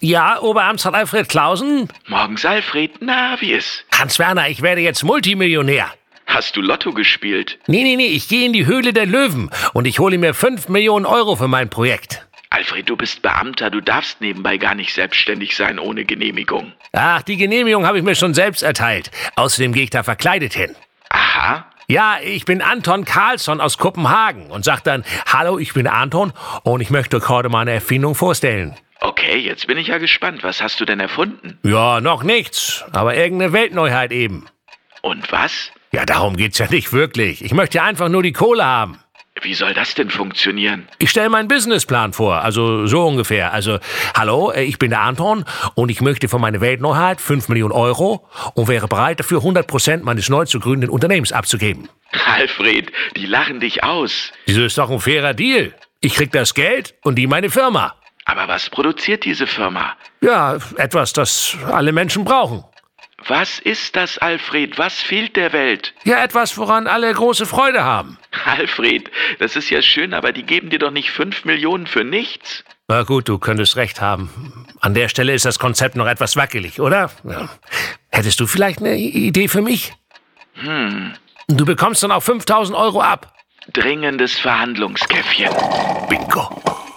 Ja, Oberamtsrat Alfred Clausen? Morgens, Alfred. Na, wie ist? Hans-Werner, ich werde jetzt Multimillionär. Hast du Lotto gespielt? Nee, ich gehe in die Höhle der Löwen und ich hole mir 5 Millionen Euro für mein Projekt. Alfred, du bist Beamter, du darfst nebenbei gar nicht selbstständig sein ohne Genehmigung. Ach, die Genehmigung habe ich mir schon selbst erteilt. Außerdem gehe ich da verkleidet hin. Aha. Ja, ich bin Anton Karlsson aus Kopenhagen und sag dann, hallo, ich bin Anton und ich möchte euch heute meine Erfindung vorstellen. Okay, jetzt bin ich ja gespannt. Was hast du denn erfunden? Ja, noch nichts, aber irgendeine Weltneuheit eben. Und was? Ja, darum geht's ja nicht wirklich. Ich möchte einfach nur die Kohle haben. Wie soll das denn funktionieren? Ich stelle meinen Businessplan vor, also so ungefähr. Also, hallo, ich bin der Anton und ich möchte für meine Weltneuheit 5 Millionen Euro und wäre bereit dafür 100% meines neu zu gründenden Unternehmens abzugeben. Alfred, die lachen dich aus. Wieso ist doch ein fairer Deal? Ich krieg das Geld und die meine Firma. Aber was produziert diese Firma? Ja, etwas, das alle Menschen brauchen. Was ist das, Alfred? Was fehlt der Welt? Ja, etwas, woran alle große Freude haben. Alfred, das ist ja schön, aber die geben dir doch nicht 5 Millionen für nichts. Na gut, du könntest recht haben. An der Stelle ist das Konzept noch etwas wackelig, oder? Ja. Hättest du vielleicht eine Idee für mich? Du bekommst dann auch 5.000 Euro ab. Dringendes Verhandlungskäffchen. Bingo.